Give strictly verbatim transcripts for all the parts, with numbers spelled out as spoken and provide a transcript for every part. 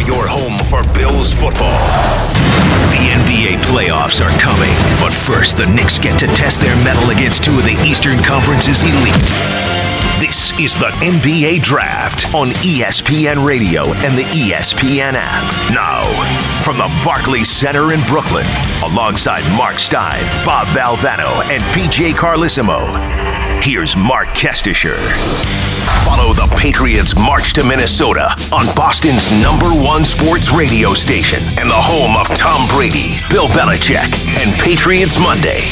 your home for Bills football. The N B A playoffs are coming, but first the Knicks get to test their mettle against two of the Eastern Conference's elite. This is the N B A Draft on E S P N Radio and the E S P N app. Now, from the Barclays Center in Brooklyn, alongside Mark Stein, Bob Valvano, and P J Carlissimo, here's Mark Kestisher. Follow the Patriots' march to Minnesota on Boston's number one sports radio station and the home of Tom Brady, Bill Belichick, and Patriots Monday.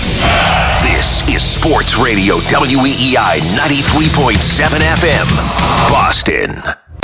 This is Sports Radio W E E I ninety-three point seven F M, Boston.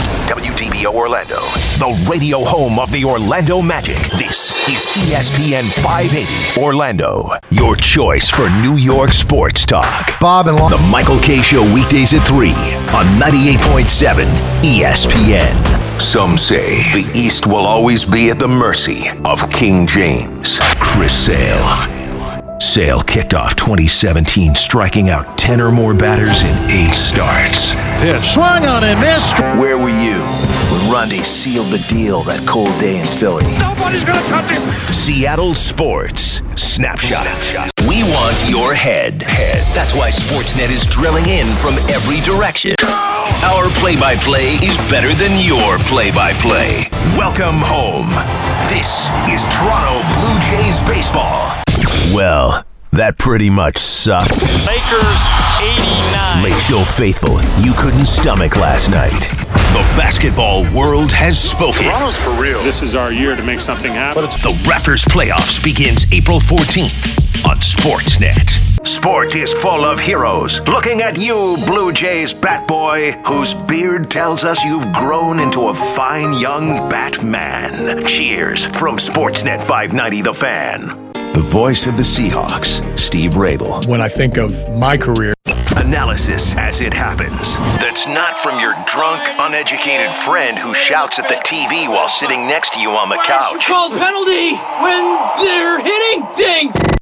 W D B O Orlando, the radio home of the Orlando Magic. This is E S P N five eighty Orlando, your choice for New York sports talk. Bob and Long. The Michael Kay Show weekdays at three on ninety-eight point seven E S P N. Some say the East will always be at the mercy of King James. Chris Sale. Sale kicked off twenty seventeen, striking out ten or more batters in eight starts. Pitch swung on and missed. Where were you when Ronde sealed the deal that cold day in Philly? Nobody's gonna touch him. Seattle Sports Snapshot. We want your head. Head. That's why Sportsnet is drilling in from every direction. Our play-by-play is better than your play-by-play. Welcome home. This is Toronto Blue Jays baseball. Well, that pretty much sucked. Lakers eighty-nine. Lakeshore faithful, you couldn't stomach last night. The basketball world has spoken. Toronto's for real. This is our year to make something happen. The Raptors playoffs begins April fourteenth on Sportsnet. Sport is full of heroes. Looking at you, Blue Jays bat boy, whose beard tells us you've grown into a fine young Batman. Cheers from Sportsnet five ninety The Fan. The voice of the Seahawks, Steve Rabel. When I think of my career. Analysis as it happens. That's not from your drunk, uneducated friend who shouts at the T V while sitting next to you on the couch. Called penalty when they're hitting things.